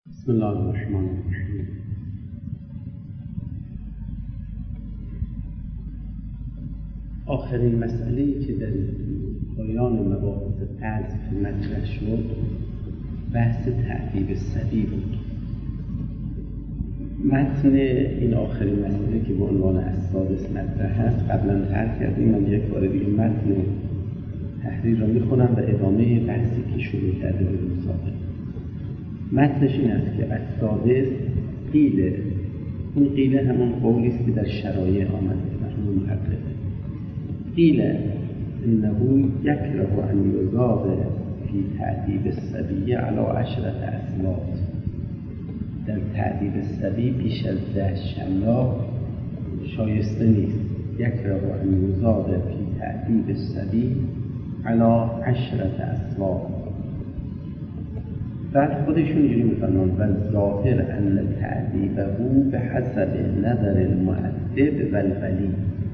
بسم الله الرحمن الرحیم. آخرین مسئله‌ای که در پایان مباحث قذف مطرح شد بحث تعذیب الصبی بود. متن این آخرین مسئله که به عنوان السادس مطرح هست قبلا طرح کردیم. من یک بار دیگه متن تحریر را میخونم و ادامه بحثی که شروع کرده بودیم سابقا. متنش این است که السادس قیل، این قیل همون قولی است که در شرایع آمده مرحوم محقق. قیل انه یکره ان یزاد فی تعذیب الصبی علی 10 اصوات. در تعذیب الصبی بیش از 10 شلاق شایسته نیست. یکره ان یزاد فی تعذیب الصبی علی 10 اصوات. بعد خودشون اینجوری میفرمایند و ظاهر ان تعذیبه به حسب نظر المؤدب و الولی.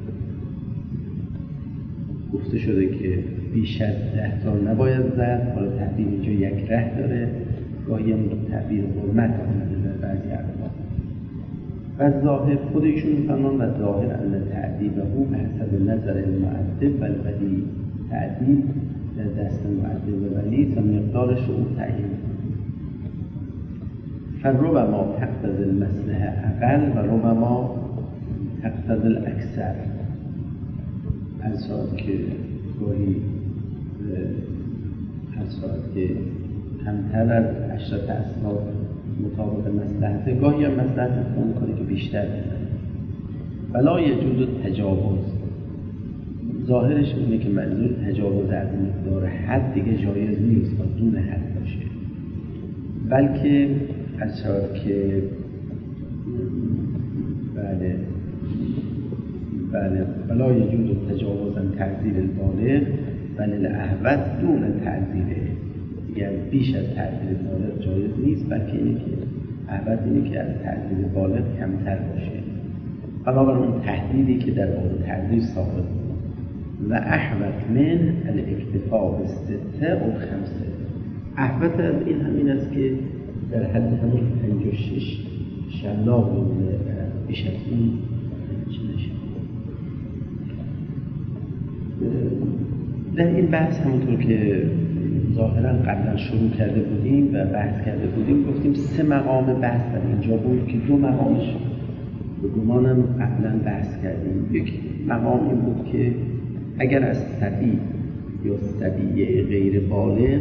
گفته شده که بیش از 10 تا نباید زد. حالا تعبیر اینجا یک ره داره، گاهی هم تعبیر حرمت آمده در بعضی اقوال. و ظاهر خودشون میفرمایند و ظاهر ان تعذیبه به حسب نظر المؤدب و الولی. تعذیب در دست مؤدب و ولی تا مقدارش رو تعیین کنه. فربما تقتضی المصلحه اقل و ربما تقتضی الاکثر. از شاید که گاهی که کمتر از 10 اصناف مطابق مصلحته، گاهی هم مصلحت اون کنه که بیشتر بزنه. ولا یجوز تجاوز. ظاهرش اینه که منظور تجاوز از مقدار حد دیگه جایز نیست و دون حد باشه، بلکه از شاید که بله ولا یجوز تجاوز عن تعذیب البالغ بل الاحوط دون تعذیبه. یعنی بیش از تعذیب بالغ جایز نیست، بلکه اینه که احوط اینه که از تعذیب بالغ کمتر باشه. بنابراین اون تهدیدی که در باب تعذیب ثابت بود. و احوط من الاکتفا بالسته او 5. احوط از این همین است که در حد همون 5 و 6 شلاق بمونه، بیش از این چه نشه. در این بحث همونطور که ظاهرا قبلا شروع کرده بودیم و بحث کرده بودیم، گفتیم 3 مقام بحث در اینجا بود که 2 مقامش به گمانم قبلا بحث کردیم. یک مقام این بود که اگر از صبی یا صبیه غیر بالغ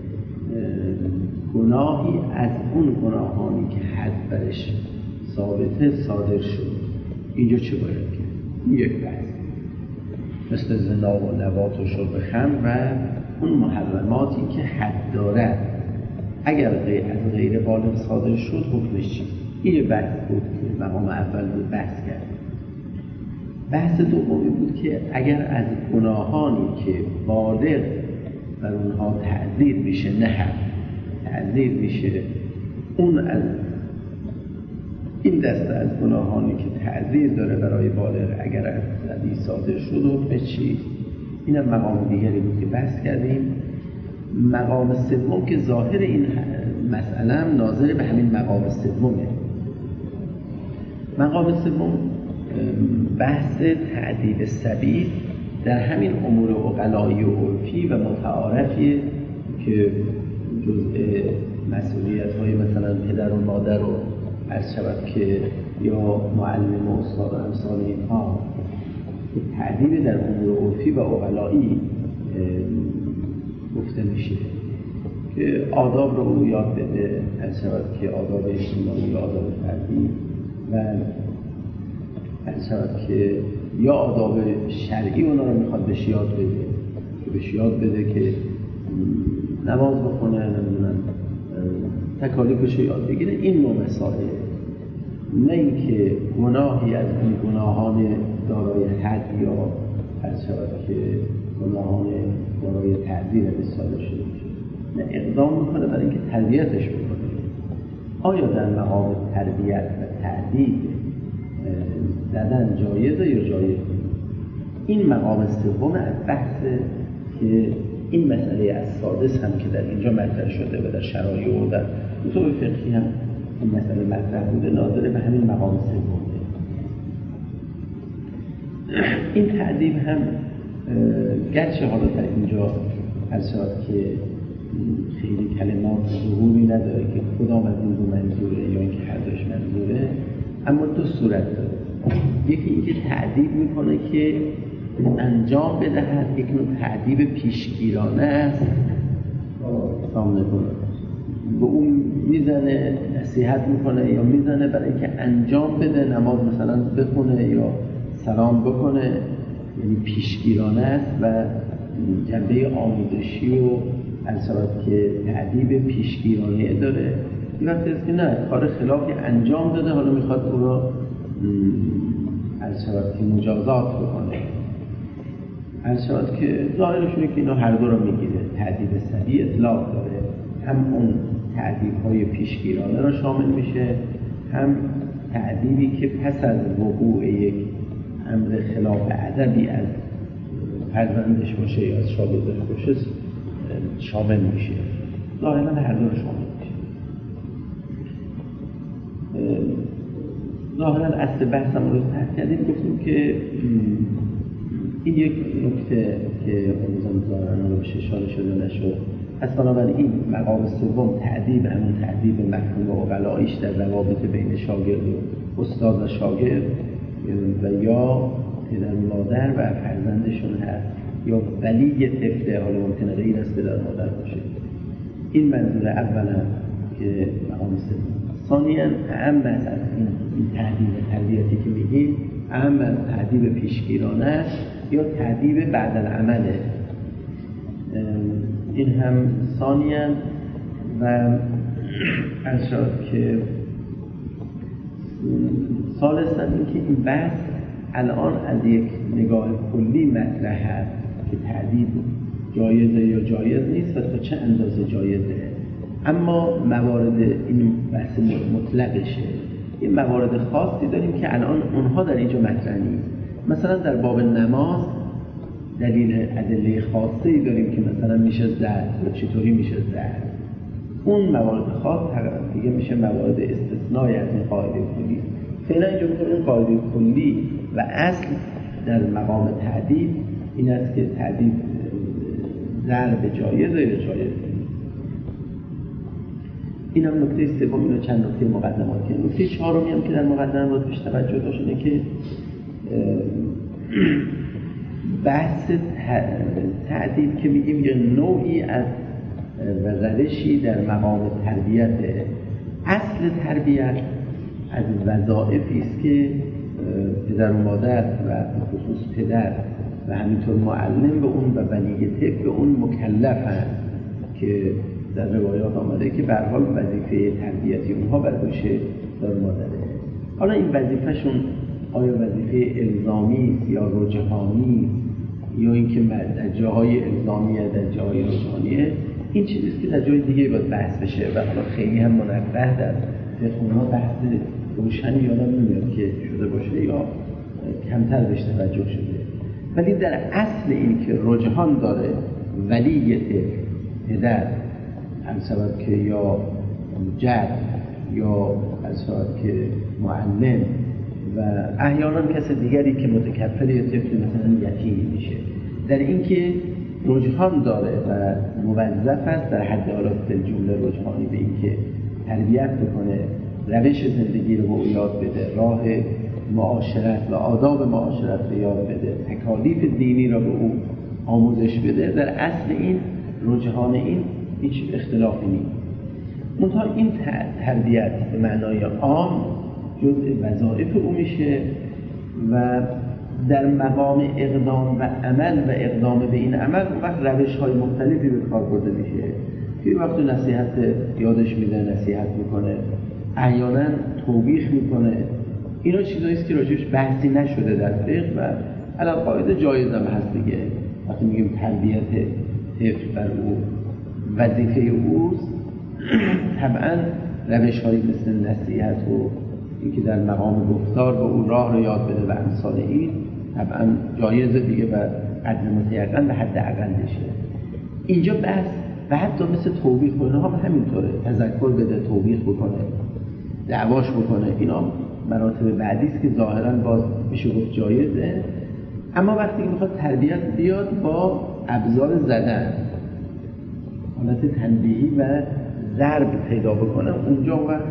گناهی از اون گناهانی که حد برش ثابته صادر شد، اینجا چه باید کرد؟ یک بحث مثل زنا و لواط و شرب خمر و اون محرماتی که حد دارد، اگر از غیر بالغ صادر شد حکمش چی؟ این بحث بود که مقام اول بود بحث کرد. بحث دومی بود که اگر از گناهانی که بالغ بر اونها تعذیر میشه، نه حد تعذیر میشه، اون از این دسته از گناهانی که تعذیر داره برای بالغ اگر از صبی صادر شد حکم چی؟ اینم مقام دیگری بود که بحث کردیم. مقام سوم که ظاهر این مسئله هم ناظر به همین مقام سومه. مقام سوم بحث تعذیب الصبی در همین امور عقلایی و عرفی و متعارفی که جزء مسئولیت‌های مثلا پدر و مادر رو عرض شود که یا معلم و استاد و امثال اینها، که تعذیب در امور عرفی و عقلایی گفته میشه که آداب رو او یاد بده، عرض شود که آداب اجتماعی، آداب فردی و عرض شود که یا آداب شرعی اونا رو میخواد بهش یاد بده، که بهش یاد بده که نماز بخونه، نمیدونم تکالیفش رو یاد بگیره. این نوع مسائل، نه اینکه گناهی از این گناهان دارای حد یا عرض شود که گناهان دارای تعذیر صادر شده نه اقدام میکنه برای اینکه تربیتش بکنه. آیا در مقام تربیت و تعذیر زدن جایزه یا جایز نیست؟ این مقام سوم از بحث که این مسئله از سادس هم که در اینجا مطرح شده و در شرایع و در اصول فقهی هم این مسئله مطرح بوده، ناظر به همین مقام سومه. این تعدیب هم گرچه حالا در اینجا هرچند که خیلی کلمات ظهوری نداره که کدام از این دو منظوره یا اینکه هر دوش منظوره، اما دو صورت داره. یکی اینکه تعدیب میکنه که انجام بدهد، یک نوع تعدیب پیشگیرانه است، سامنه کنه به اون میزنه، نصیحت میکنه یا میزنه برای اینکه انجام بده، نماز مثلا بخونه یا سلام بکنه، یعنی پیشگیرانه است و جنبه آموزشی و اثرات که تعدیب پیشگیرانه داره. این وقتی است که نه، کار خلافی انجام داده، حالا میخواد او رو اثرات که مجازات بکنه. اثرات که ظاهرشونه که اینا هر دو رو میگیره، تعدیب سریع اطلاق داره، هم اون تعدیب های پیشگیرانه را شامل میشه، هم تعدیبی که پس از وقوع یک امر خلاف ادبی از فرزندش باشه یا از شاگردش باشه شامل میشه. ظاهرا هر دو رو شامل میشه. ظاهرا اصل بحثم رو تحت کردیم، گفتیم که این یک نکته که امروزم ظاهرا رو بشه اشاره شده نشد. پس بنابراین مقام سوم تعدیب، همون تعدیب مفهوم و غلایش در روابط بین شاگرد و استاد و شاگرد و یا پدر و مادر و فرزندشون هست یا ولی طفل، حالا ممکنه غیر از پدر و مادر باشه. این منظور اولا که مقام سوم. ثانیاً اهم از این تعدیب تربیتی که میگیم، اهم از تعدیب پیشگیرانه است یا تعدیب بعد العمله. این هم ثانیاً و ارشاد که ثالثاً این که این بحث الان از یک نگاه کلی مطرح هست که تعدیب جایزه یا جایز نیست و تا چه اندازه جایزه، اما موارد این بحث مطلقشه. این موارد خاصی داریم که الان اونها در اینجا مطرح نیست. مثلا در باب نماز دلیل ادله خاصی داریم که مثلا میشه زد و چطوری میشه زد. اون موارد خاص دیگه میشه موارد استثنایی از این قاعده کلی. فعلا اینجا می‌کنیم قاعده کلی و اصل در مقام تعدیب این است که تعدیب ضرب جایزه یا جایز. این هم نکته سوم. اینو چند نکته مقدماتی. نکته چهارمی هم که در مقدمات بهش توجه داشته اینه که بحث تعدیب که میگیم یه نوعی از روشی در مقام تربیت. اصل تربیت از وظایفی است که پدر و مادر و خصوص پدر و همینطور معلم به اون و ولی طفل به اون مکلفن که در روایات آمده که به هر حال وظیفه تربیتی اونها بر دوش پدر و مادره. حالا این وظیفه‌شون آیا وظیفه الزامی یا رجحانی یا اینکه در جاهای الزامیه در جاهای رجحانیه، این چیزیست که در جای دیگه باید بحث بشه و حالا خیلی هم منبه در فقه‌ها بحث روشنی یادم نمیاد که شده باشه یا کمتر بهش توجه شده. ولی در اصل این که رجحان داره ولی پدر همسبب که یا جد یا همسبب که معلم و احیانا کس دیگری که متکفل یا طفل مثلا یتیم میشه، در این که رجحان داره و موظف است در حد حالات جمله رجحانی به این که تربیت بکنه، روش زندگی رو به او یاد بده، راه معاشرت و آداب معاشرت رو یاد بده، تکالیف دینی رو به او آموزش بده. در اصل این رجحان این هیچ اختلافی نیست. منتها این تربیت به معنای عام جزء وظایف او میشه و در مقام اقدام و عمل و اقدام به این عمل وقت روش‌های مختلفی به کار برده میشه. که وقت نصیحت یادش میده، نصیحت میکنه، احیانا توبیخ میکنه. اینا چیزایی است که راجعش بحثی نشده در فقه و علاوه قاعده جایز هم هست دیگه. وقتی میگیم تربیت طفل بر او وظیفه اوست، طبعا روش‌هایی مثل نصیحت و اینکه در مقام گفتار به او راه رو یاد بده و امثال این طبعا جایزه دیگه و قدر متیقن به حد اقل بشه. اینجا بحث و حتی مثل توبیخ و اینها هم همینطوره، تذکر بده، توبیخ بکنه، دعواش بکنه، اینا مراتب بعدی است که ظاهراً باز میشه گفت جایزه. اما وقتی که میخواد تربیت بیاد با ابزار زدن، حالت تنبیهی و ضرب پیدا بکنه، اونجا وقت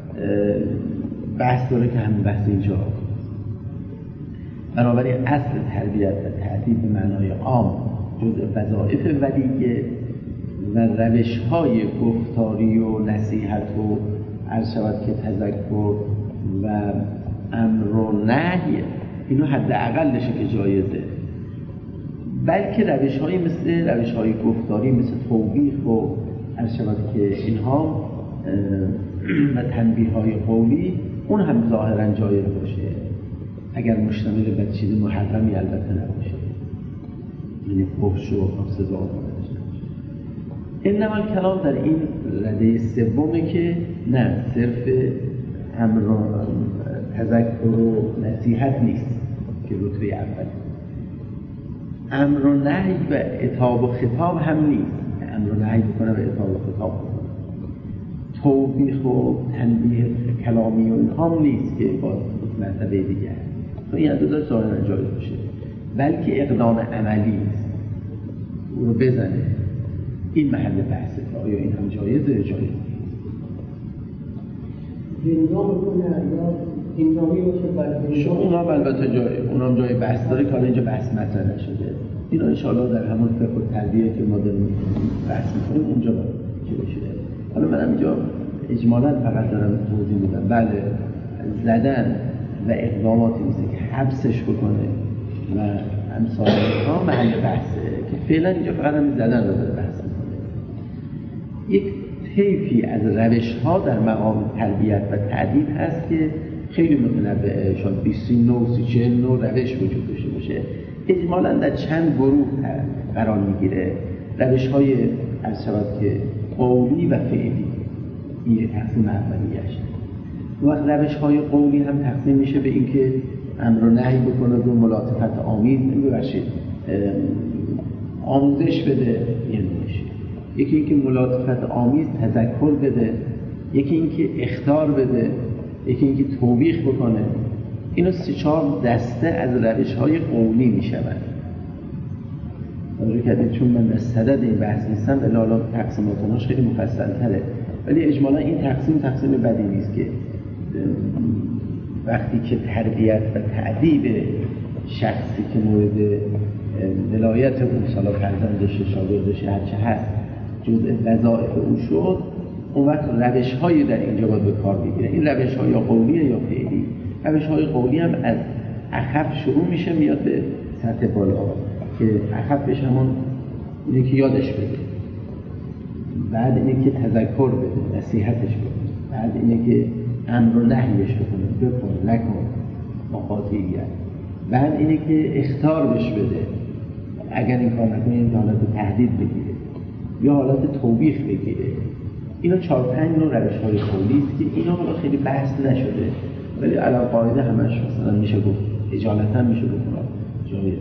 بحث داره که همین بحث اینجا. بنابراین اصل تربیت و تعدیب به معنای عام جزء وظایف ولیه و روش‌های گفتاری و نصیحت و عرض شود که تذکر و امر و نهی، اینو حداقلشه که جایزه. بلکه روش‌هایی مثل روش‌های گفتاری مثل توبیخ و عرض شود که اینها و تنبیه‌های قولی اون هم ظاهراً جایز باشه، اگر مشتمل به چیز محرمی البته نباشه، یعنی فحش و سزا باشه. انما کلام در این رده سومه که نه، صرف امر و تذکر و نصیحت نیست که رتبه اول، امر و نهی و عتاب و خطاب هم نیست، امر و نهی بکنه و عتاب و خطاب بکنه، توبیخ و تنبیه کلامی و اینها نیست که باز مرتبه دیگه هست. این عدد ظاهرا جایز باشه، بلکه اقدام عملی است، او رو بزنه. این محل بحثه که آیا این هم جایزه یا جایز نیست. زندان کنه یا زندانی باشه، اونها البته اونها جای بحث داره که حالا اینجا بحث مطرح نشده. اینا انشاءالله در همون فقه و تربیه که ما داریم بحث می‌کنیم اونجا چه بشه. حالا من اینجا اجمالاً فقط دارم توضیح میدم. بله، زدن و اقداماتی مثل که حبسش بکنه و امثال اینها محل بحثه که فعلا اینجا فقط هم زدن رو داره بحث می‌کنه. یک طیفی از روش‌ها در مقام تربیت و تعدیب هست که خیلی متنوعه، شاید 29 نوع روش وجود داشته باشه. اجمالاً در چند گروه قرار میگیره. روش‌های عرض شود که قولی و فعلی، این یک تقسیم اولیه‌اش. وقت روش‌های قولی هم تقسیم میشه به اینکه امر و نهی بکنه و ملاطفت آمیز، آموزش بده، یکی اینکه ملاطفت آمیز تذکر بده، یکی اینکه اخطار بده، یکی اینکه توبیخ بکنه. اینا 3-4 دسته از روش‌های قولی میشوند. توجه کردید چون من در صدد این بحث نیستم، ولی حالا تقسیماتش خیلی مفصل‌تره، ولی اجمالا این تقسیم بدی نیست که وقتی که تربیت و تعدیب شخصی که مورد ولایت او، سالا فرزندش، شاگردش، هرچه هست، جزء وظایف او شد، اون وقت روش‌هایی در اینجا باید به کار بگیره. این روش‌ها یا قولیه یا فعلی. روش‌های قولی هم از اخف شروع میشه میاد به سطح بالا، که اخفش همون اینه که یادش بده، بعد اینه که تذکر بده، نصیحتش بده، بعد اینه که امر و نهیش بکنه، بکن، نکن، مقاطعیت، بعد اینه که اخطار بهش بده، اگر این کار نکنه این حالت تهدید بگیره یا حالت توبیخ بگیره. اینا 4-5 نوع روش‌های قولی است که اینا حالا خیلی بحث نشده، ولی علاوه قاعده همش مثلا میشه گفت اجالتا میشه گفت جایزه.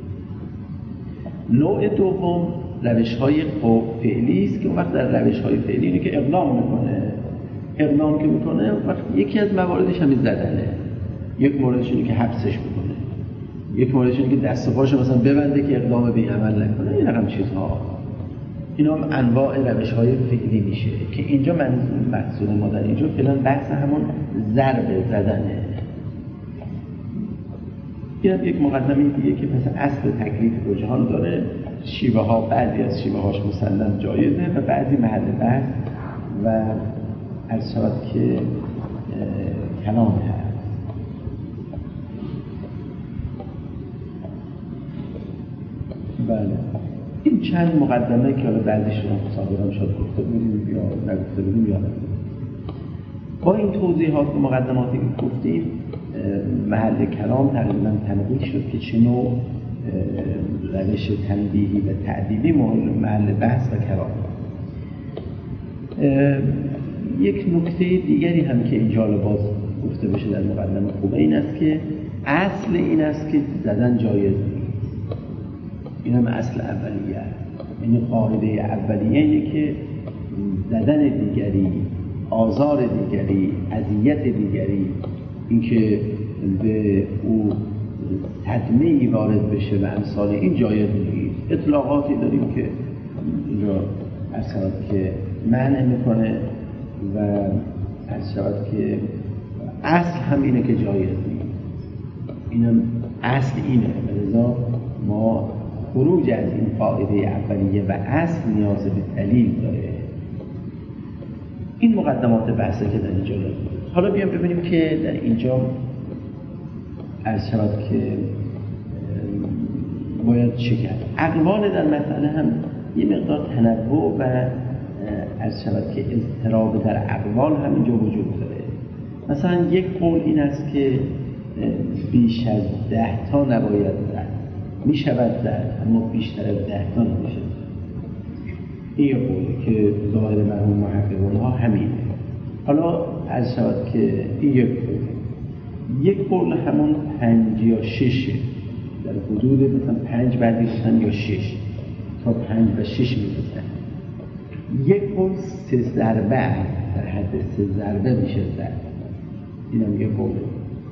نوع دوم روش‌های فعلی است که اون وقت در روش‌های فعلی اینه که اقدام میکنه. اقدام که میکنه وقت یکی از مواردش همین زدنه، یک موردش اینه که حبسش بکنه، یک موردش اینه که دست و پاشو مثلا ببنده که اقدام به این عمل نکنه. این رقم چیزها، اینا هم انواع روش‌های فعلی میشه که اینجا مقصود ما در اینجا فعلا بحث همون ضرب زدنه. این هم یک مقدمه دیگه که مثلا اصل تکلیف دو جهان داره. شیوه ها، بعضی از شیوه هاش مسلم جایزه و بعضی محل بحث و عرض شود که کلام هست. بله، این چند مقدمه که حالا بعضیش رو صادران شد گفته بودیم یا نگفته بودیم یا نگفته. با این توضیحات و مقدماتی که گفتیم محل کلام تقریبا تنبیه شد که چه نوع روش تنبیهی و تعدیبی محل بحث و کلام. یک نکته دیگری هم که اینجا باز گفته بشه در مقدمه خوبه این است که اصل این است که زدن جایز نیست. این هم اصل اولیه. این قاعده اولیه اینه که زدن دیگری، آزار دیگری، اذیت دیگری، اینکه به او صدمه‌ای وارد بشه و امثال این جایز نیست. اطلاقاتی داریم که اینجا اصلا که معنی میکنه و اصلا که اصل هم اینه که جایز نیست. اینم اصل اینه. لذا ما خروج از این قاعده اولیه و اصل نیاز به دلیل داره. این مقدمات بحثه که در اینجا داریم. حالا بیام ببینیم که در اینجا عرض شود که باید چه کرد. اقوال در مسئله هم یه مقدار تنوع و عرض شود که اضطراب در اقوال هم اینجا وجود داره. مثلا یک قول این است که بیش از 10 تا نباید زد، می شود زد اما بیشتر از 10 تا نمیشه. این یک قولی که ظاهر مرحوم محققون ها همینه. حالا عرض شود که این یک قول همون 5 یا 6 در حدود مثلا 5 بعدی بسن یا 6 تا 5 و 6 میبسن. یک قول 3 ضربه در حد 3 ضربه میشه زد. این هم یک قوله.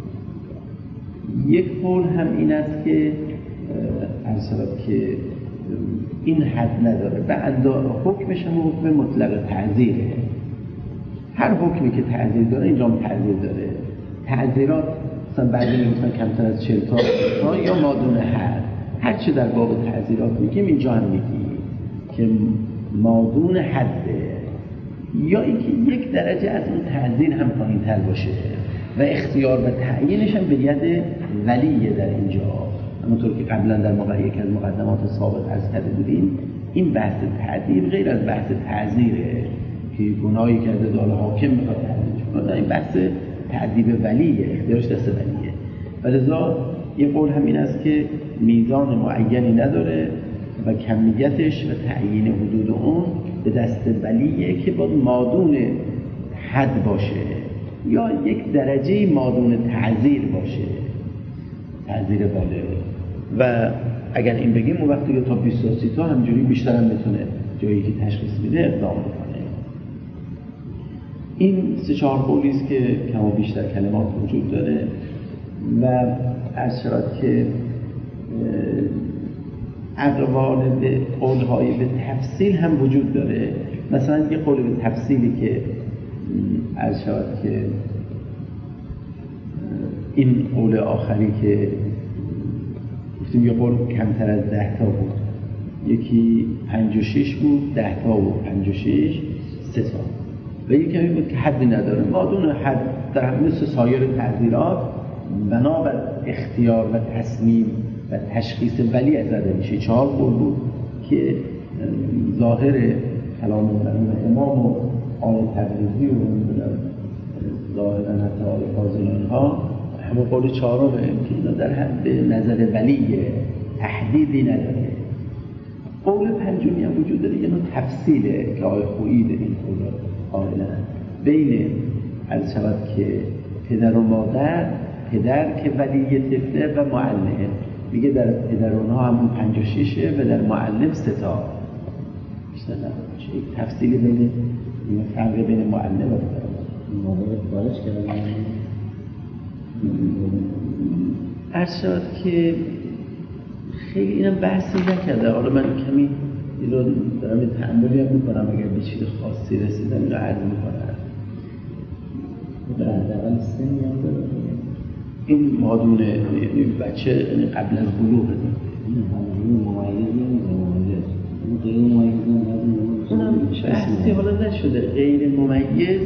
یک قول هم این است که عرض شود که این حد نداره و حکمش هم حکم مطلق تعزیره. هر حکمی که تعزیر داره اینجا هم تعزیر داره. تعزیرات مثلا بعضی میگن کمتر از 40 تا یا مادون حد. هر چه در باب تعزیرات میگیم اینجا هم میگیم که مادون حده، یا اینکه یک درجه از اون تعزیر هم پایین‌تر باشه و اختیار و تعیینش هم به ید ولیه در اینجا. همونطور که قبلا در یکی از مقدمات سابق عرض کرده بودیم، این بحث تعدیب غیر از بحث تعزیره که گناهی کرده داله حاکم میخواد تعدیبش کنه. این بحث تعدیب ولیه، اختیارش دست ولیه. ولذا یه قول همین است که میزان معینی نداره و کمیتش و تعیین حدود اون به دست ولیه که باید مادون حد باشه یا یک درجه مادون تعزیر باشه، تعزیر بالغ. و اگر این بگیم اون وقتی که تا 20 تا 30 تا همجوری بیشتر هم میتونه جایی که تشخیص میده اقدام بکنه. این 3-4 قولی است که کم و بیشتر کلمات وجود داره و عرض شود که اقوال به قولهای به تفصیل هم وجود داره. مثلا یه قول به تفصیلی که عرض شود که این قول آخری که گفتیم یه قول کمتر از 10 تا بود، یکی 5 و 6 بود، 10 تا و 5 و 6 3 تا، و یکی کمی بود که حدی نداره. مادون حد در مثل سایر تعزیرات بنابر اختیار و تصمیم و تشخیص ولی زده میشه. 4 قول بود که ظاهر کلام امام و آل تبریزی و ظاهرا حتی آل فاضلان ها همون قول 4 که اینا در حد نظر ولی تحدیدی نداره. قول 5 هم وجود داره، یه نوع تفصیله که آقای خویی در این قول قائلن بین عرض شود که پدر و مادر، پدر که ولی طفله و معلم، میگه در پدر اونها همون 5 و 6 و در معلم 3 تا. بیشتر نباشه یک تفصیلی بین این فرق بین معلم و پدر مادر بارش کردن. عرض شد که خیلی اینم بحثی نکرده. حالا من کمی این رو دارم این تأملی هم میکنم، اگر به چیز خاصی رسیدم این رو عرض میکنم. حداقل سنی هم داره این مادون بچه قبل از بلوغ این ممیز نمیده. غیر ممیز اونم بحثی حالا نشده. غیر ممیز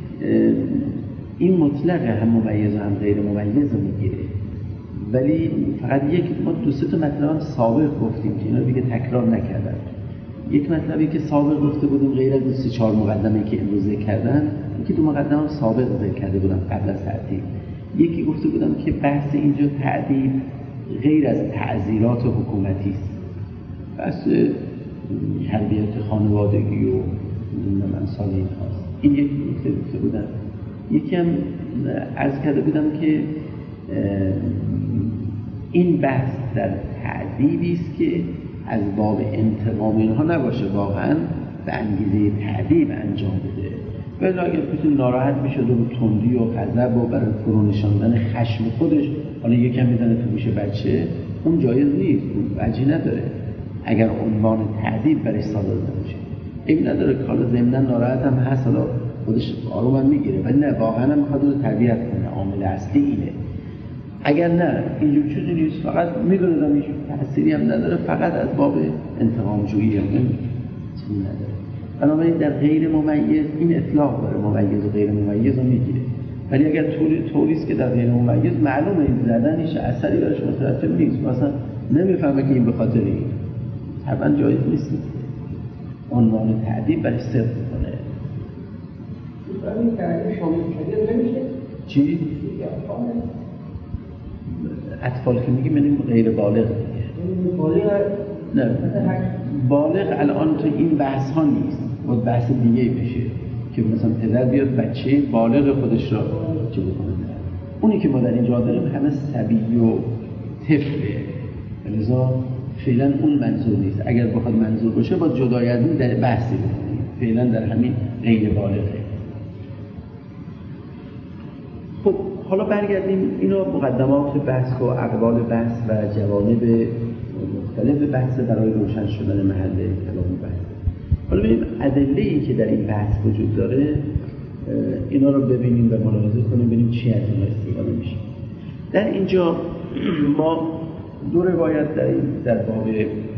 این مطلقه، هم ممیز و هم غیر ممیز رو میگیره، ولی فقط ما 2-3 تا مطلب سابق گفتیم که اینا دیگه تکرار نکردن. یک مطلبی که سابق گفته بودیم غیر از 3-4 مقدمه که امروز ذکر کردن، یکی 2 مقدمه سابق ذکر کرده بودم قبل از تعدیب. یکی گفته بودم که بحث اینجا تعدیب غیر از تعزیرات حکومتی است، بحث تربیت خانوادگی و امثال این هاست. این یکی گفته بودم. یکی هم عرض کرده بودم که این بحث در تعدیبی است که از باب انتقام اینها نباشه، واقعا به انگیزه تعذیب انجام بده. ولی اگر کسی ناراحت میشه و تندی و غضب و برای فرو نشاندن خشم خودش حالا یکم میزنه تو گوش بچه، اون جایز نیست، اون وجهی نداره اگر عنوان تعذیب برای صادر نمیشه. این نداره که حالا ضمناً ناراحت هم هست، حالا خودش آروم هم میگیره، ولی نه، واقعا هم میخواد رو تربیت کنه. عامل اصلی اینه. اگر نه اینجور چیزی نیست، فقط میدونه هیچ تأثیری هم نداره، فقط از باب انتقام جویی هم چیزی نداره. بنابراین در غیر ممیز این اطلاق داره، ممیز و غیر ممیز رو میگیره. ولی اگر طوریست که در غیر ممیز معلومه این زدن هیچ اثری براش مترتب نیست، مثلا نمیفهمه که این به خاطر این، طبعا جایز نیست عنوان تعذیب برای صدق کنه. این تعذیب شامل شده نمیشه؟ چی؟ اطفال که میگیم یعنی غیر بالغ دیگه. نه بالغ الان تو این بحث ها نیست، باید بحث دیگه بشه که مثلا پدر بیاد بچه بالغ خودش را چه بکنه. اونی که ما در اینجا داریم همه صبی و طفله، لذا فعلا اون منظور نیست. اگر بخواد منظور باشه باید جدای از این در بحثی بکنیم. فعلا در همین غیر بالغه. خب حالا برگردیم اینا مقدمات بحث و اقوال بحث و جوانب مختلف بحث برای روشن شدن محل کلام بحث. حالا ببینیم ادله‌ای که در این بحث وجود داره، اینا رو ببینیم و ملاحظه کنیم، ببینیم چی از اینا استفاده میشه. در اینجا ما دو روایت در باب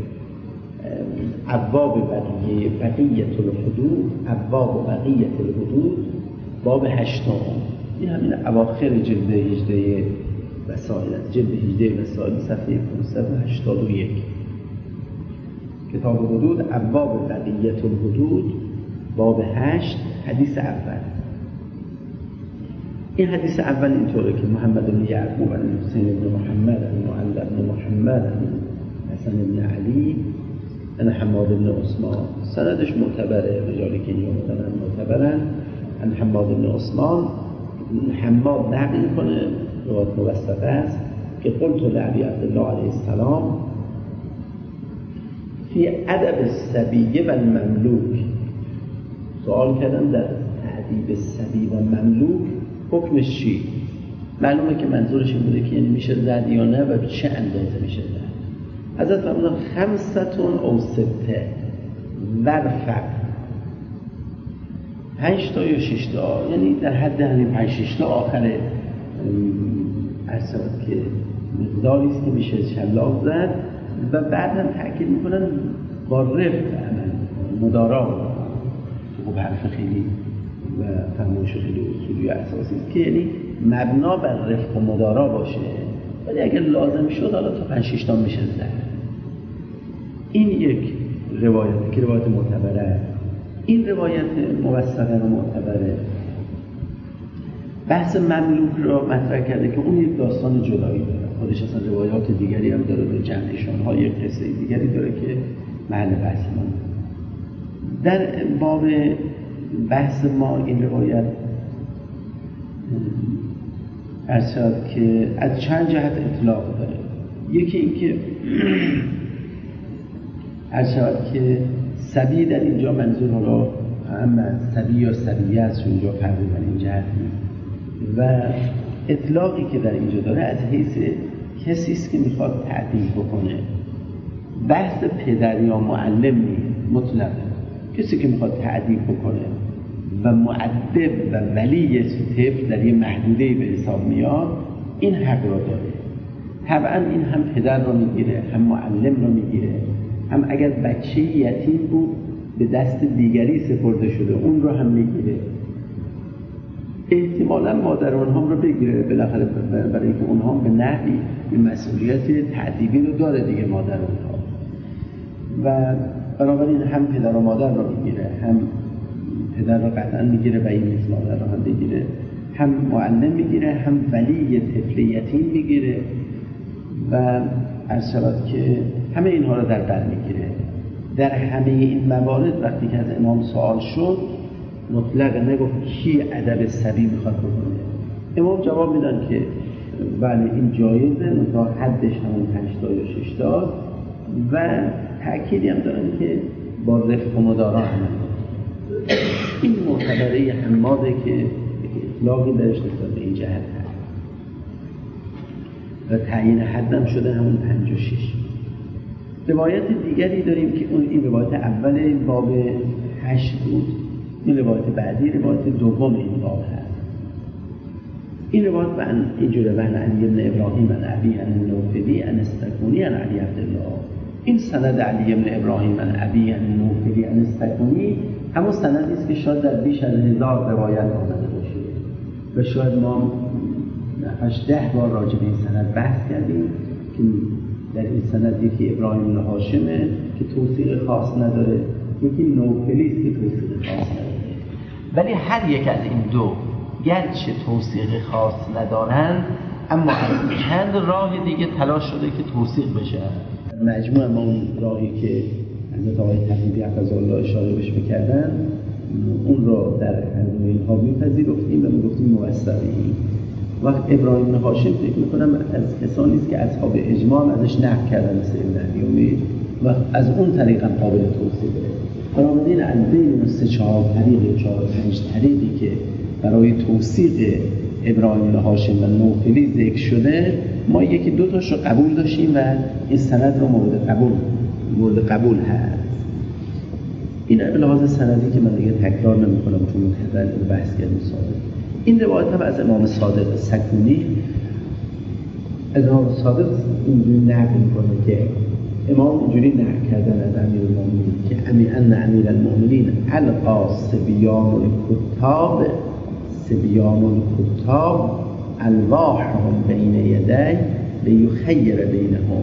ابواب بقیه الحدود، ابواب بقیه الحدود، باب 8 این همین اواخر جلد 18 وسائل است. جلد 18 وسائل صفحه 581 کتاب حدود، ابواب بقیه الحدود، باب 8، حدیث اول. این حدیث اول اینطوره که محمد بن یعقوب عن حسین بن محمد عن معل بن محمد عن حسن بن علی عن حماد بن عثمان، سندش معتبره، رجالی که اینجا معتبرن. عن حماد بن عثمان، حماد نقل کنه، روایت موثقه است که قلت لعبی عبدالله علیه السلام فی ادب الصبی و المملوک، سوال کردم در تعذیب صبی و مملوک حکمش چی؟ معلومه که منظورش این بوده که یعنی میشه زد یا نه و چه اندازه میشه زد. حضرت فرمودن 5 او 6 ورفق، 5 تا یا 6 تا، یعنی در حد همین 5-6 تا آخر اصلا که مقداری است که میشه شلاق زد. و بعد هم تأکید میکنن با رفق عمل مدارا، خب حرف خیلی و فرمایش خیلی اصولی و اساسی است که یعنی مبنا بر رفق و مدارا باشه، ولی اگر لازم شد حالا تا 5-6 تا میشه زد. این یک روایت که روایت معتبره. این روایت موثقه و معتبره. بحث مملوک را مطرح کرده که اون یک داستان جدایی داره، خودش اصلا روایات دیگری هم داره، به جمعشان ها یک قصه دیگری داره که محل بحث ما. در باب بحث ما این روایت ارشاد که از چند جهت اطلاق داره. یکی این که ارشاد که صبی در اینجا منظور حالا هم صبی یا صبیه است، اونجا فرقی بر این جهت نیست. و اطلاقی که در اینجا داره از حیث کسی است که میخواد تعدیل بکنه. بحث پدر یا معلم نیست، مطلق کسی که میخواد تعدیل بکنه و مؤدب و ولی طفل در یه محدوده به حساب میاد، این حق را داره. طبعا این هم پدر را میگیره، هم معلم را میگیره، هم اگر بچه یتیم بود به دست دیگری سپرده شده اون رو هم میگیره. احتمالا مادر اونها رو بگیره بالاخره، برای اینکه اونها به نحوی این مسئولیت تعدیبی رو داره دیگه مادر اونها. و بنابراین هم پدر و مادر رو میگیره، هم پدر رو قطعا میگیره و این نیز مادر رو هم بگیره، هم معلم میگیره، هم ولی طفل یتیم میگیره. و ارشاد که همه اینها رو در بر میگیره. در همه این موارد وقتی که از امام سوال شد مطلق نگفت کی ادب صبی میخواد بکنه. امام جواب میدن که بله این جایزه، منتها حدش همون 5 تا یا 6 تا و تأکیدی هم دارن که با رفق و مدارا عمل کنن. این معتبره حماده که اطلاقی درش نسبت به این جهت هست و تعیین حدم شده همون 56. روایت دیگری داریم که این روایت اول باب 8 بود، این روایت بعدی روایت دوم این باب هست. این روایت اینجوره بن علی بن ابراهیم عن ابی عن نوفلی عن استکونی عن علی عبدالله. این سند علی بن ابراهیم عن ابی عن نوفلی عن استکونی همون سندی است که شاید در بیش از 1000 روایت آمده باشه و شاید ما 8-10 بار راجع به این سند بحث کردیم که در این سند یکی ابراهیم بن هاشمه که توثیق خاص نداره، یکی نوفلی است که توثیق خاص نداره. ولی هر یک از این دو گرچه توثیق خاص ندارند اما از چند راه دیگه تلاش شده که توثیق بشه. مجموع ما اون راهی که حضرت آقای تقیی حفظه الله اشاره بهش می‌کردن اون را در هر اینها می‌پذیرفتیم و می‌گفتیم موثقی. وقت ابراهیم بن هاشم فکر می‌کنم از کسانی است که اصحاب اجماع ازش نقل کردن مثل ابن علیومی و از اون طریق هم قابل توثیقه. بنابراین از بین 3-4 طریق 4-5 طریقی که برای توثیق ابراهیم بن هاشم و نوفلی ذکر شده ما یکی 2 تاش رو قبول داشتیم و این سند رو مورد قبول هست. این به لحاظ سندی که من دیگه تکرار نمی‌کنم چون متعدد بحث کردیم صادق. این روایت هم از امام صادق سکونی. از امام صادق اینجوری نقل می‌کنه که امام اینجوری نقل کردن از امیرالمومنین که ان امیرالمومنین القا صبیان الکتاب الواحهم بین یدی لیخیر بینهم.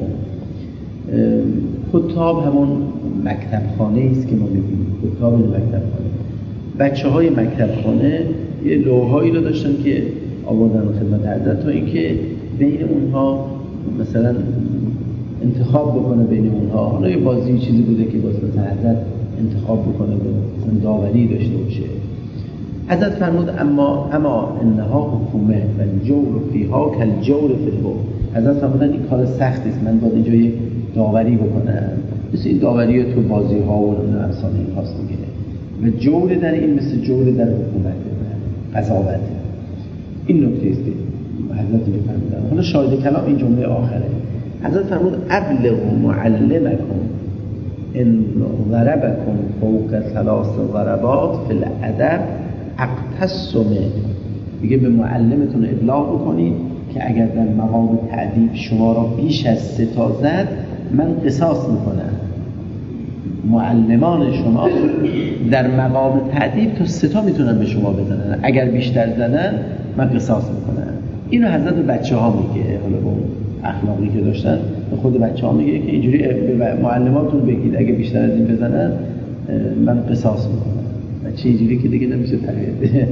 کتاب همون مکتبخانه است که ما می‌بینیم. کتاب مکتبخانه، بچه‌های مکتبخانه یه لوحهایی رو داشتن که آوردن خدمت حضرت تا اینکه بین اونها مثلا انتخاب بکنه بین اونها. حالا یه بازی چیزی بوده که مثلا حضرت انتخاب بکنه مثلا داوری داشته باشه. حضرت فرمود اما انها حکومه و الجور فیها کالجور فی الحکم. حضرت فرمودن این کار سختی است، من باید اینجا یک داوری بکنم مثل این داوری تو بازی ها و افسانه این خاص میگیره و جور در این مثل جور در حکومت قضاوت. این نکته است حضرت فرمودن. حالا شاهد کلام این جمله آخره. حضرت فرمود ابلغوا معلمکم ان ضربکم فوق 3 ضربات فی الادب اقتصم. میگه به معلمتون ابلاغ بکنید که اگر در مقام تعدیب شما را بیش از 3 تا زد من قصاص میکنم. معلمان شما در مقام تعدیب تا 3 تا میتونن به شما بزنن، اگر بیشتر زدن من قصاص میکنم. اینو حضرت به بچه‌ها میگه. حالا با اخلاقی که داشتن به خود بچه‌ها میگه که اینجوری به معلماتون بگید اگه بیشتر از این بزنن من قصاص میکنم. بچه اینجوری که دیگه نمیشه تربیت.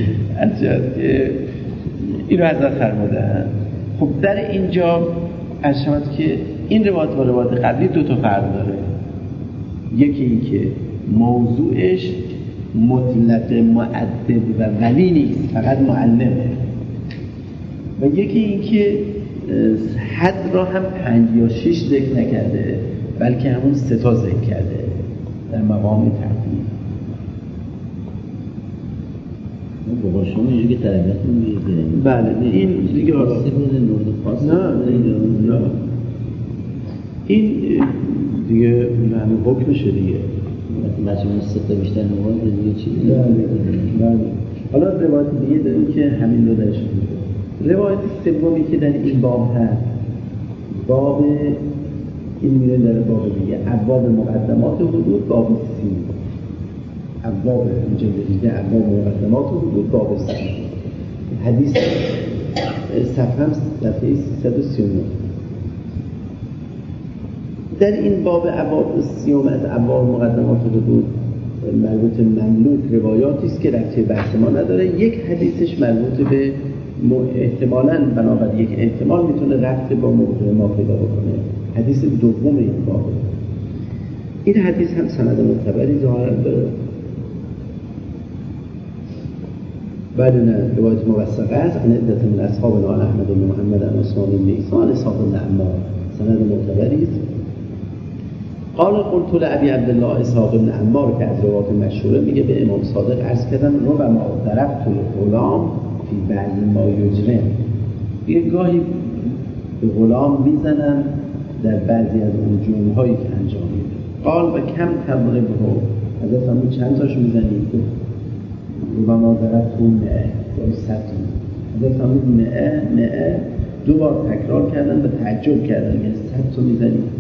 اینو حضرت فرمودن. خب در اینجا اشارت که این روایت با روایت قبلی 2 تا فرق داره. یکی این که موضوعش مطلق مؤدب و ولی نیست، فقط معلمه. و یکی این که حد را هم 5 یا 6 ذکر نکرده بلکه همون 3 تا ذکر کرده در مقام تعدیل. بابا شما اینجوری که تربیتون میگه بله این دیگه حالا نه این دیگه همین حکمشه دیگه. مجموع 3 تا بیشتر نماز دیگه چی؟ بله. حالا روایت دیگه داریم که همین رو درش میگه. روایت سومی که در این باب هست باب این میره در باب دیگه ابواب مقدمات حدود باب 30. ابواب جلد دیگه ابواب مقدمات حدود باب 30. حدیث صفحه 339. در این باب ابواب 30 از ابواب مقدمات حدود مربوط مملوک روایاتی است که ربطی بحث ما نداره. یک حدیثش مربوط به احتمالاً بنابراین یک احتمال میتونه ربط با موضوع ما پیدا بکنه. حدیث دوم این باب. این حدیث هم سند معتبری ظاهرا داره. بعد روایت موثقه است عن عدة من اصحابنا عن احمد بن محمد عن عثمان بن عیسی عن اسحاق بن عمار. سند معتبری است. قال قلت لأبی عبدالله اسحاق بن عمار که از روات مشهوره میگه به امام صادق عرض کردم ربما ضربت الغلام فی بعض ما یجرم، یه گاهی به غلام میزنن در بعضی از اون جرم‌هایی که انجام میده. قال و کم تضربه، حضرت فرمود چند تاشو میزنید؟ ربما ضربت مئه یا 100. حضرت فرمود مئه 2 بار تکرار کردن و تعجب کردن، یعنی 100 تا میزنید.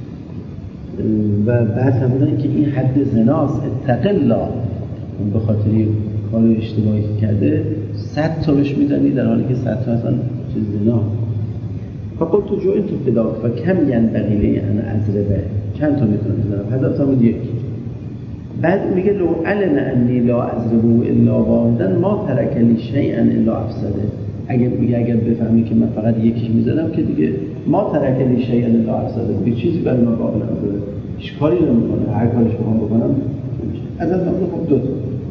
و بعد فرمودن که این حد زناست، اتق الله، اون به خاطر کار اشتباهی کرده 100 تا بهش میزنی در حالی که 100 تا اصلا چیز زنا. فقلت تو جوئت فداک و کم ینبغی لی ان اضربه، چند تا میتونم بزنم؟ حضرت فرمود 1. بعد میگه لو علم انی لا اضربه الا واحدا ما ترک لی شیئا الا افسده. اگر بفهمی که من فقط یکیش میزنم که دیگه ما ترک لی شیئا الا افسده، دیگه چیزی برای من باقی نمی‌مونه، هیچ کاری نمی‌کنه، هر کارش بخوام حضرت فرمود خب 2 تا.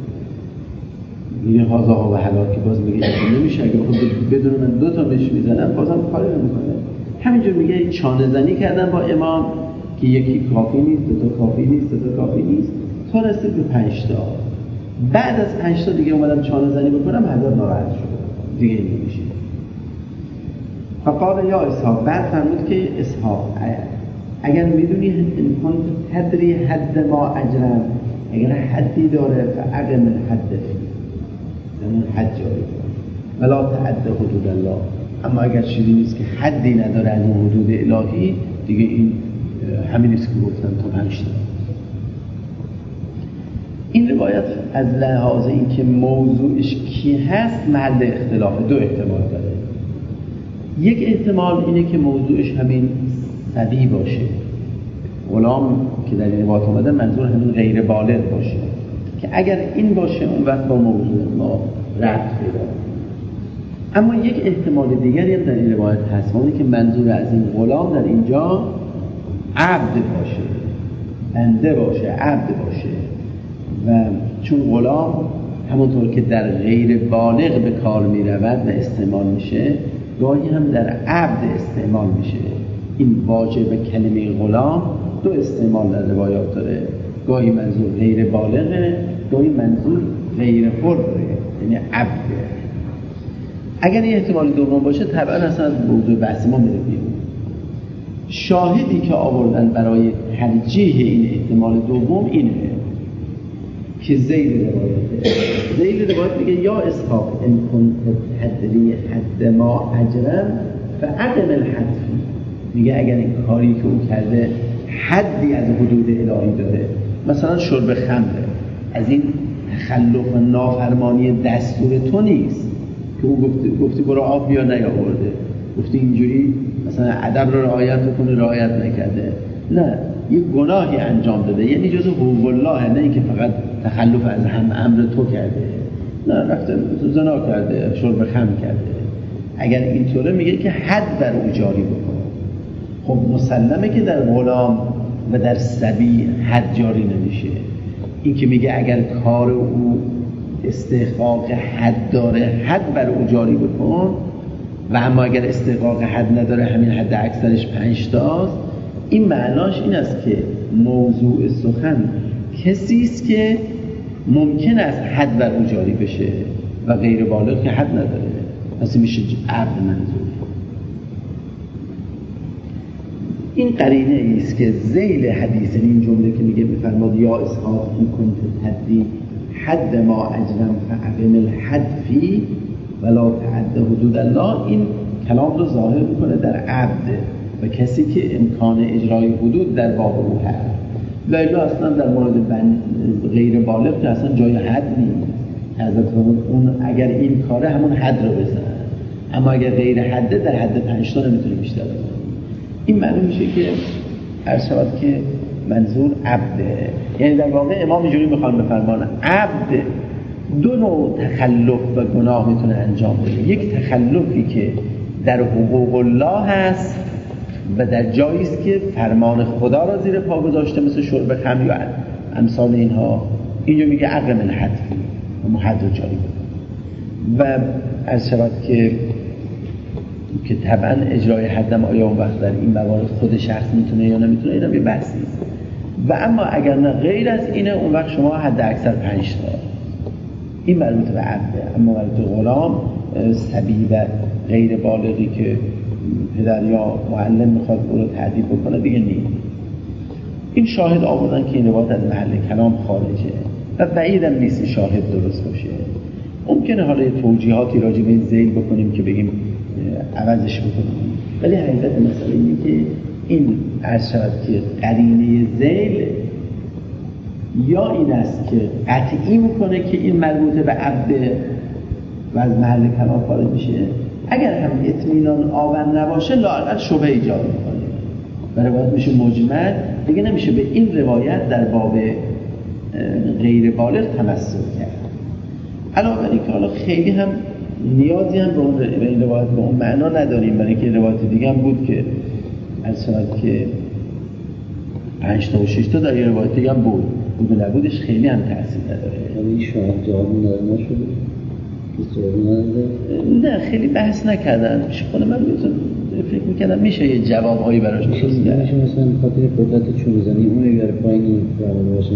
میگه هازا و حلال که باز میگه نمیشه، اگه بخوام بدون من 2 تا بهش میزنم بازم کاری نمی‌کنه. همینجور میگه چانه زنی کردن با امام که یکی کافی نیست، 2 تا کافی نیست، 2 تا کافی نیست، تا رسید به 5 تا. بعد از 5 تا دیگه اومدم چانه زنی بکنم، حضرت ناراحت شد، دیگه نمیشه. فقال یا اسحاق، بعد فرمود که اسحاق اگر میدونی امکان تدری حد ما اجرم، اگر حدی داره فاقم الحد فی، یعنی حد جاری کن ولا تعد حدود الله. اما اگر چیزی نیست که حدی نداره از اون حدود الهی، دیگه این همین نیست که گفتن تا 5 تا. این روایت از لحاظ این که موضوعش کی هست محل اختلاف، 2 احتمال داره. یک احتمال اینه که موضوعش همین صبی باشه، غلام که در این روایت اومده منظور همین غیر بالغ باشه، که اگر این باشه اون وقت با موضوع ما ربط پیدا. اما یک احتمال دیگری هم در این روایت هست، اونه که منظور از این غلام در اینجا عبد باشه، بنده باشه، عبد باشه. و چون غلام همونطور که در غیر بالغ به کار می رود و استعمال میشه، گاهی هم در عبد استعمال میشه. این واژه به کلمه غلام 2 استعمال در روایات داره، گاهی منظور غیر بالغه، گاهی منظور غیر حره، یعنی عبده. اگر این احتمال دوم باشه طبعا اصلا از موضوع بحث ما میره بیرون. شاهدی که آوردن برای ترجیح این احتمال دوم اینه که ذیل روایت میگه یا اسحاق ان کنت تدری حد ما اجرم فاقم الحد. میگه اگر این کاری که اون کرده حدی از حدود الهی داره، مثلا شرب خمره، از این تخلف و نافرمانی دستور تو نیست که اون گفتی برو آب بیا نیاورده، گفتی اینجوری مثلا ادب رو رعایت کنه رعایت نکرده، نه، یک گناهی انجام داده، یعنی جزء حقوق الله، نه اینکه فقط تخلف از امر تو کرده، نه، رفته زنا کرده، شرب خمر کرده. اگر اینطوره میگه که حد بر او جاری بکن. خب مسلمه که در غلام و در صبی حد جاری نمیشه. این که میگه اگر کار او استحقاق حد داره حد بر او جاری بکن، و اما اگر استحقاق حد نداره همین حد اکثرش 5 تاست، این معناش این است که موضوع سخن کسی است که ممکن است حد بر او جاری بشه و غیر بالغ که حد نداره، پس میشه عبد منظور. این قرینه است که ذیل حدیث این جمله که میگه بفرماد یا اسحاق این کنت تدی حد ما اجرم فاقم الحد فی ولا تعد حدود الله، این کلام رو ظاهر میکنه در عبد و کسی که امکان اجرای حدود در باب او هست. لیلا اصلا در مورد غیر بالغ که اصلا جای حد نیست. حضرت اون اگر این کاره همون حد رو بزنه، اما اگر غیر حده در حد 5 تا نمیتونه بیشتر بزنه. این معنی میشه که عرض شود که منظور عبده، یعنی در واقع امام اینجوری میخوان بفرمانه عبد 2 نوع تخلف و گناه میتونه انجام بده. یک تخلفی که در حقوق الله هست و در جایی است که فرمان خدا را زیر پا گذاشته، مثل شرب خمر یا امثال اینها، اینجا میگه عقم الحد و حد رو جاری بده. و عرض شود که طبعا اجرای حدم آیا اون وقت در این موارد خود شخص میتونه یا نمیتونه، اینا یه بحثی است. و اما اگر نه غیر از اینه اون وقت شما حد اکثر 5 تا. این مربوط به عبده. اما مربوط به غلام، صبی و غیر بالغی که پدر یا معلم میخواد او رو تعدیب بکنه دیگه نیست. این شاهد آوردن که این روایت از محل کلام خارجه و بعیدم نیست شاهد درست باشه. ممکنه حالا توجیهاتی راجع به این ذیل بکنیم که بگیم عوضش بکنیم، ولی حقیقت مسئله اینه که این عرض شود که قرینه ذیل یا این است که قطعی میکنه که این مربوط به عبد و از محل کلام خارج میشه، اگر هم اطمینان آور نباشه لااقل شبهه ایجاد میکنه و روایت میشه مجمل، دیگه نمیشه به این روایت در باب غیر بالغ تمسک کرد. علاوه بر اینکه حالا خیلی هم نیازی هم به این روایت به اون معنا نداریم، برای اینکه روایت دیگه هم بود که از شاید که 5 تا و 6 تا در یه روایت دیگه هم بود و نبودش خیلی هم تأثیر نداره. این شاهد جواب نداره نشده؟ نه خیلی بحث نکردن. میشه خود من فکر میکردم میشه یه جوابهایی براش درست کرد. میشه مثلا خاطر قدرت چون بزنی اون اگر پایین جواب باشه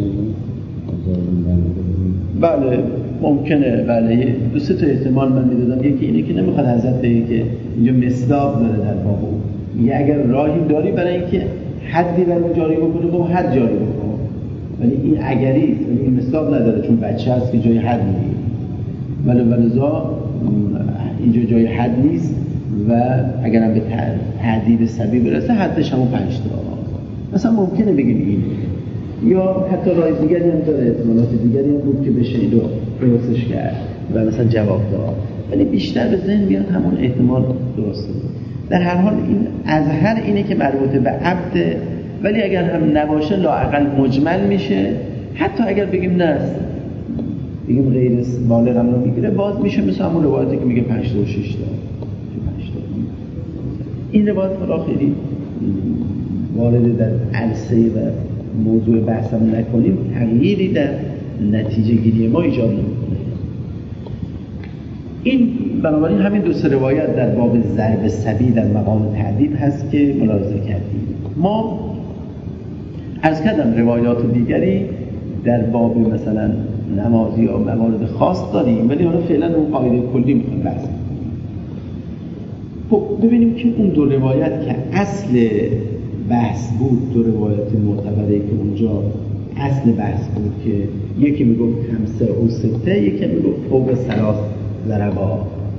بله ممکنه. بله دو سه تا احتمال من میدادم. یکی اینه که نمیخواد حضرت بگه که اینجا مصداق داره در باب او، میگه اگر راهی داری برای اینکه حدی در اون جاری بکنه خب حد جاری بکنه، ولی این اگری این مصداق نداره چون بچه هست که جای حد نیست، ولذا اینجا جای حد نیست و اگرم به تعدیب صبی برسه حدش همون 5 تا. مثلا ممکنه بگیم این، یا حتی راه دیگری هم داره، احتمالات دیگری هم بود که بشه این رو درستش کرد و مثلا جواب داد، ولی بیشتر به ذهن میاد همون احتمال درسته. در هر حال این اظهر اینه که مربوط به عبد، ولی اگر هم نباشه لااقل مجمل میشه. حتی اگر بگیم نه بگیم غیر بالغ هم رو میگیره، باز میشه مثل همون روایتی که میگه 5 تا و 6 تا. این روایت حالا خیلی وارد در عرصه و موضوع بحثم نکنیم، تغییری در نتیجه گیری ما ایجاد نمیکنه. این بنابراین همین دو سه روایت در باب ضرب صبی در مقام تعدیب هست که ملاحظه کردیم. ما عرض کردم روایات دیگری در باب مثلا نمازی یا موارد خاص داریم، ولی حالا فعلا اون قاعده کلی میخوایم بحث کنیم. خب ببینیم که اون دو روایت که اصل بحث بود، دو روایت معتبره که اونجا اصل بحث بود که یکی میگفت 5 و 6، یکی میگفت فوق 3 ضربات.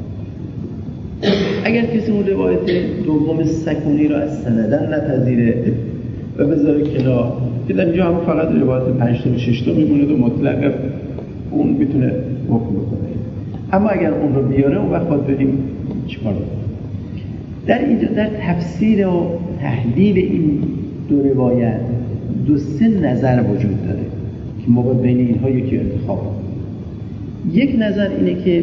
اگر کسی اون روایت دوم سکونی را از سندن نپذیره و بذاره کنار، که در اینجا هم فقط روایت 5 تا و 6 تا میمونه و مطلق اون میتونه حکم بکنه. اما اگر اون رو بیاره اون وقت باید بریم چیکار کنیم. در اینجا در تفسیر و تحلیل این دو روایت 2-3 نظر وجود داره که ما باید بین اینها یکی انتخاب کنیم. یک نظر اینه که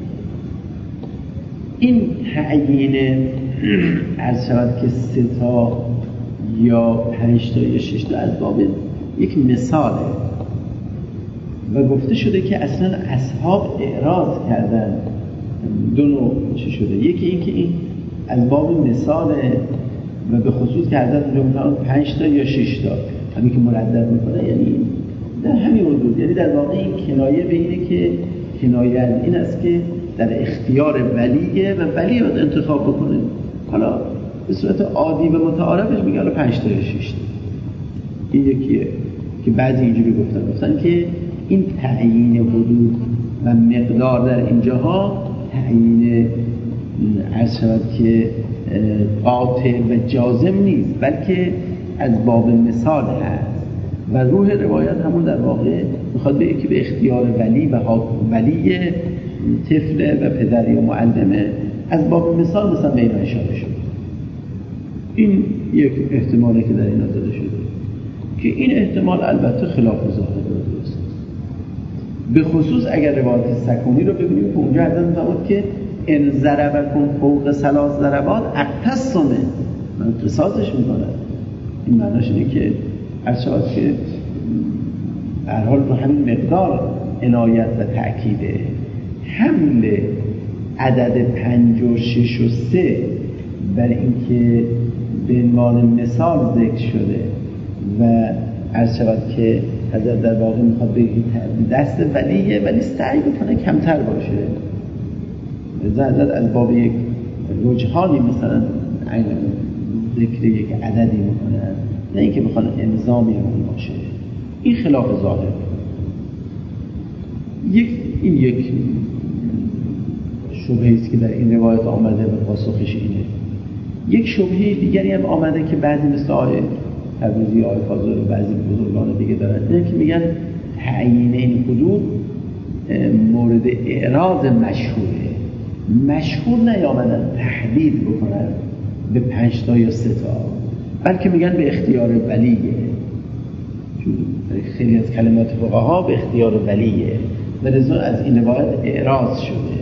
این تعیین از شود که 3 تا یا 5 تا یا 6 تا از باب یک مثاله و گفته شده که اصلا اصحاب اعراض کردن. دو نوع چی شده؟ یکی این که این از باب مثاله و به خصوص که حضرت اونجا 5 تا یا 6 تا همین که مردد میکنه، یعنی در همین حدود، یعنی در واقع این کنایه به اینه که کنایه از این است که در اختیار ولیه و ولی باید انتخاب بکنه. حالا به صورت عادی و متعارفش میگه حالا 5 تا یا 6 تا. این یکیه که بعضی اینجوری گفتن که این تعیین حدود و مقدار در اینجاها تعیین عرض شود که قاطع و جازم نیست، بلکه از باب مثال هست و روح روایت همون در واقع میخواد به یکی به اختیار ولی و ولی طفل و پدری و معلمه، از باب مثال مثلا به اینا اشاره شده. این یک احتماله که در اینا داده شده که این احتمال البته خلاف ظاهر درست است. به خصوص اگر روایت سکونی رو ببینیم که اونجا حضرت می‌فرماد که ان ضربکم فوق 3 ضربات اقتصمه، من قصاصش میکنم. این معناش اینه که هر شود که هر حال رو همین مقدار عنایت و تأکیده. حمل عدد 5 و 6 و 3 بر اینکه به عنوان مثال ذکر شده و عرض شود که حضرت در واقع میخواد بگه دست ولیه، ولی سعی بکنه کمتر باشه. حضرت از باب یک رجحانی مثلا ذکر یک عددی میکنن، نه اینکه بخوان الزامی اون باشه. این خلاف ظاهر. این یک شبهه است که در این روایت آمده و پاسخش اینه. یک شبهه دیگری هم آمده که بعضی مثل آیه تبریزی، آیه فاضل و بعضی بزرگان دیگه دارن، اینه که میگن تعیین این حدود مورد اعراض مشهوره. مشهور نیامدن تحدید بکنن به 5 تا یا 3 تا، بلکه میگن به اختیار ولیه. خیلی از کلمات فقها به اختیار ولیه و لذا از این روایت اعراض شده.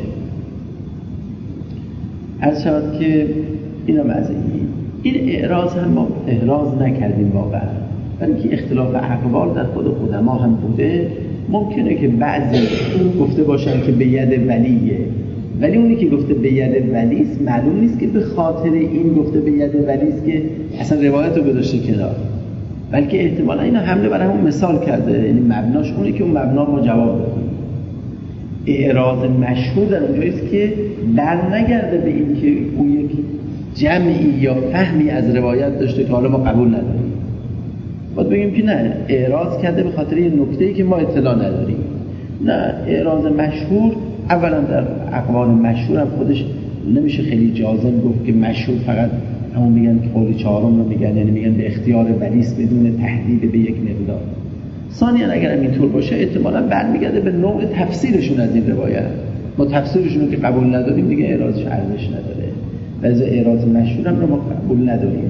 عرض شود که اینم از این اعراض هم ما احراز نکردیم واقعا، برای که اختلاف اقوال در خود قدما هم بوده. ممکنه که بعضی گفته باشن که به ید ولیه، ولی اونی که گفته به ید ولیست معلوم نیست که به خاطر این گفته به ید ولیست که اصلا روایت رو گذاشته کنار، بلکه احتمالا اینا حمله برای همون مثال کرده، یعنی مبناش اونه که اون مبنا ما جواب بدیم. اعراض مشهور در اونجاییست که در نگرده به این که اون یک جمعی یا فهمی از روایت داشته که حالا ما قبول نداریم. باید بگیم که نه، اعراض کرده به خاطر یه نکته‌ای که ما اطلاع نداریم. نه، اعراض مشهور اولا در اقوال مشهور هم خودش نمیشه خیلی جازم گفت که مشهور فقط همون میگن که قول چهارم رو میگن، یعنی میگن به اختیار ولیست بدون تحدید به یک مقدار. ثانیاً اگر اینطور باشه احتمالاً برمیگرده به نوع تفسیرشون از این روایت. ما تفسیرشون رو که قبول نداریم دیگه اعراضش ارزش نداره. بعضی اعراض مشهور هم رو ما قبول نداریم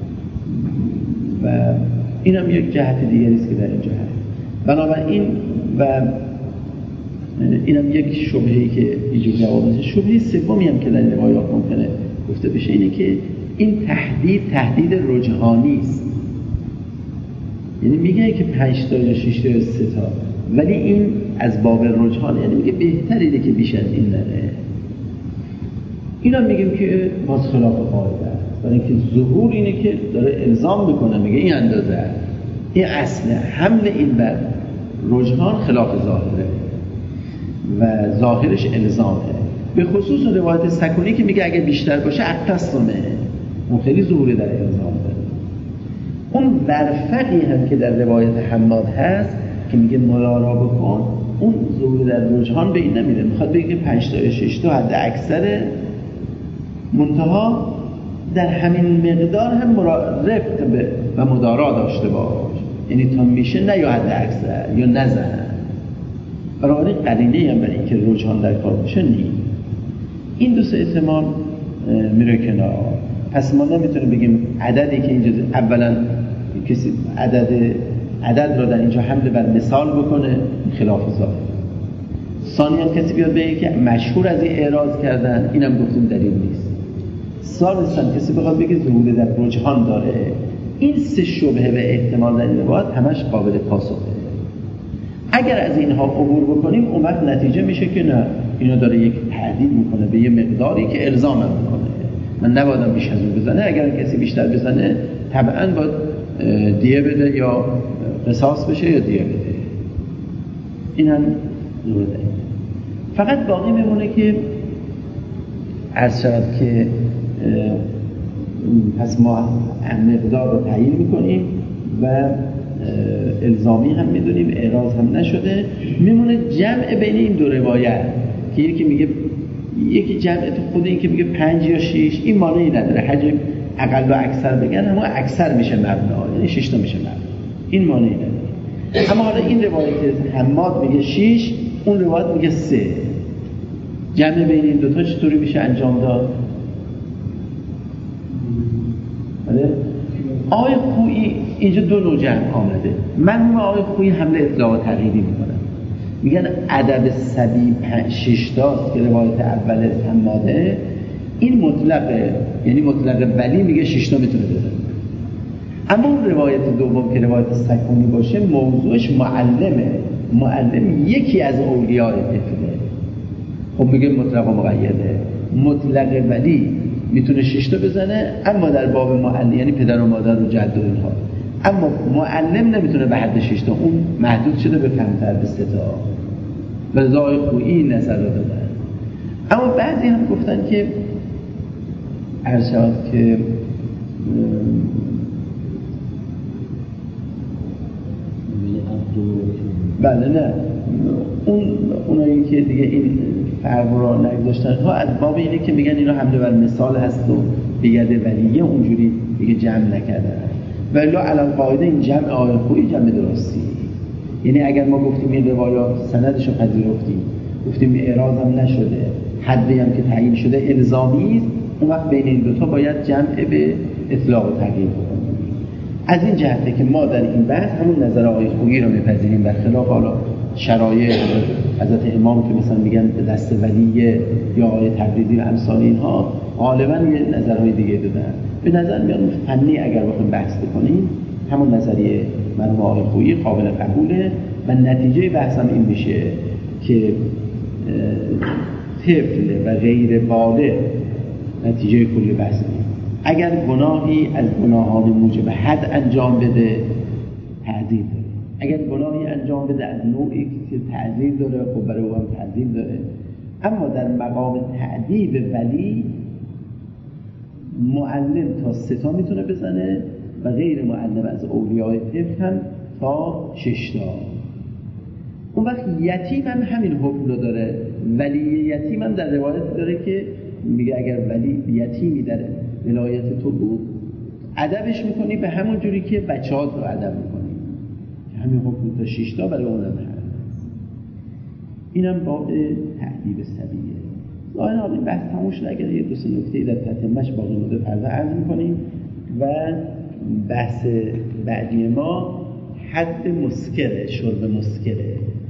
و این هم یک جهت دیگری است که در اینجا هست. بنابراین و این هم یک شبهه‌ای که اینجا جواب میشه. شبهه سومی هم که در این روایات ممکنه گفته بشه اینه که این تهدید رجحانی است. یعنی میگه که 5 تا یا 6 تا یا 3 تا، ولی این از باب رجحان، یعنی میگه بهتره که بیش از این نره. اینا میگیم که باز خلاف قاعده است، برای اینکه ظهور اینه که داره الزام بکنه، میگه این اندازه است. این اصل حمل این بر رجحان خلاف ظاهره و ظاهرش الزامه. به خصوص روایت سکونی که میگه اگه بیشتر باشه اقتصمه، اون خیلی ظهوره در الزام داره. اون برفقی هم که در روایت حماد هست که میگه مرارا بکن، اون ظهور در رجحان به این نمیره. میخواد بگه 5 تا یا 6 تا حد اکثر، منتها در همین مقدار هم رفق و مدارا داشته باش، یعنی تا میشه نه یا حد اکثر یا نزن. برای قرینه هم برای اینکه رجحان در کار باشه نیست. این دو سه احتمال میره کنار. پس ما نمیتونیم بگیم عددی که اینجا اولا کسی عدد رو در اینجا حمل بر مثال بکنه خلاف ظاهر. ثانیاً کسی بیاد بگه که مشهور از این اعراض کردن، اینم گفتیم دلیل نیست. ثالثاً کسی بخواد بگه ظهور در رجحان داره. این سه شبهه و احتمال در این روایت همش قابل پاسخه. اگر از اینها عبور بکنیم اون وقت نتیجه میشه که نه، اینو داره یک تهدید میکنه به یه مقداری که الزام میکنه. من نبایدم بیش از اون بزنه. اگر کسی بیشتر بزنه طبعاً باید دیه بده یا قصاص بشه یا دیه بده. این هم ضروره. فقط باقی میمونه که عرض شود که پس ما مقدار رو تعیین میکنیم و الزامی هم میدونیم، اعراض هم نشده. میمونه جمع بین این دو روایت که یکی میگه، یکی جمع تو خود این که میگه 5 یا 6، این معنی نداره. حجم اقل و اکثر بگن اما اکثر میشه مبنا، یعنی 6 تا میشه مبنا، این معنی نداره. اما حالا این روایت حماد میگه 6، اون روایت میگه 3. جمع بین این دوتا چطوری میشه انجام داد؟ آقای خویی اینجا دو نوع جمع آمده. من آقای خویی حمله اطلاع و تغییری میکنم، میگن عدد سبی 6 تاست که روایت اول حماده، این مطلقه، یعنی مطلق ولی میگه 6 تا میتونه بزنه. اما اون روایت دوم که روایت سکونی باشه موضوعش معلمه، معلم یکی از اولیاء طفله، خب میگه مطلق و مقیده. مطلق ولی میتونه 6 تا بزنه، اما در باب معلم یعنی پدر و مادر و جد و اینها، اما معلم نمیتونه به حد 6 تا، اون محدود شده به کمتر، به 3 تا. به ضای خویی این نظر رو دادن. اما بعضی هم گفتن که عرض شد که بله نه، اونایی که دیگه این فرق را نگذاشتن ها از باب اینه که میگن اینا حمله بر مثال هست و بید ولیه اونجوری دیگه جمع نکردن. ولی علی قاعده این جمع آیه خویی جمع درستی. یعنی اگر ما گفتیم این روایات سندش رو پذیرفتیم، گفتیم اعراض هم نشده، حدی هم که تعیین شده الزامی است، اون وقت بین این دوتا باید جمع به اطلاق و تغییر بکنیم. از این جهته که ما در این بحث همون نظر آیه خویی رو میپذیریم، برخلاف حالا شرایع حضرت امام که مثلا میگن به دست ولی یا آیه تبریزی و امثال اینها غالبا یه نظرهای دیگه دادن. به نظر میاد فنی اگر بخوایم بحث بکنیم همون نظریه مرحوم آیه خویی قابل قبوله و نتیجه بحث هم این میشه که طفل و غیر بالغ، نتیجه کلی بحث این، اگر گناهی از گناهان موجب حد انجام بده تعزیر داره، اگر گناهی انجام بده از نوعی که تعزیر داره، خب برای او هم تعزیر داره. اما در مقام تعدیب ولی معلم تا 3 تا میتونه بزنه و غیر معلم از اولیای طفل هم تا 6 تا. اون وقت یتیم هم همین حکم رو داره. ولی یتیم هم در روایت داره که میگه اگر ولی یتیمی در ولایت تو بود ادبش میکنی به همون جوری که بچه‌هات رو ادب میکنی، همین حکم تا 6 تا برای اونم هست. اینم باب تعدیب صبیه. ظاهرا این بحث تموم شد. اگر یه 2-3 نکته در تتمه‌اش باقی مونده فردا عرض میکنیم و بحث بعدی ما حد مسکره، شرب مسکره.